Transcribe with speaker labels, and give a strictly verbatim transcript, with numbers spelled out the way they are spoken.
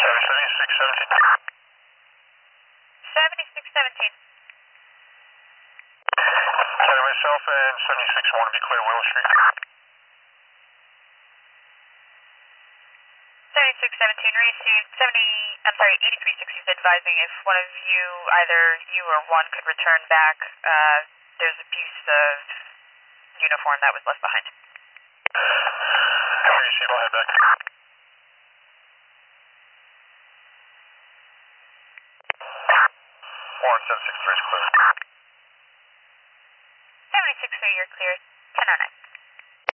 Speaker 1: seventy-six seventeen.
Speaker 2: seventy-six seventeen.
Speaker 1: Sorry, myself and seventy-six want to be clear, Willow Street.
Speaker 2: seventy-six seventeen received. seventy, I'm sorry, eighty-three sixty is advising if one of you, either you or one, could return back. Uh, there's a piece of uniform that was left behind.
Speaker 1: Copy, received, I'll head back. Warren seven six three is clear.
Speaker 2: seventy-six three, you're clear. ten oh nine.